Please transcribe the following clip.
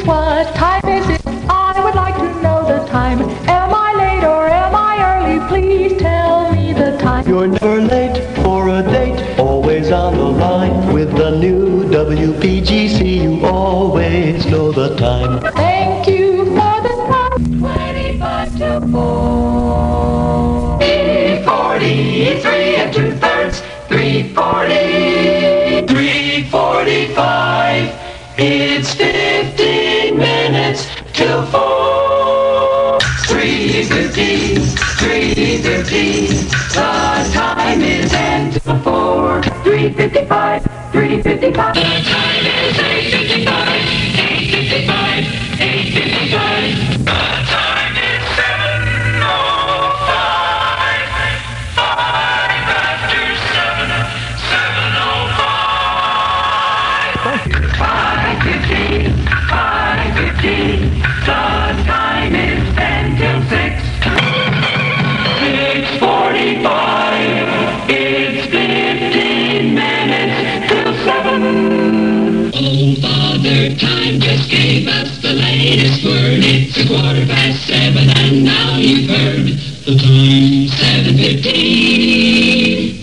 What time is it? I would like to know the time. Am I late or am I early? Please tell me the time. You're never late for a date, always on the line. With the new WPGC, you always know the time. Thank you for the time. 25 to 4. 3:43 and 2/3. 3:40. 3:45. It's 15 minutes till 4. 3:50. 3:50. The time is 10 till 4. 3:55. 3:55. The time is 8:55. 8:55. 8:55. The time is 7:05. 5 after 7. 7:05. 5:15. 5:15. The time is 10 till 6. 6:45. It's 15 minutes till 7. Oh, Father Time just gave us the latest word. It's 7:15, and now you've heard the time, 7:15.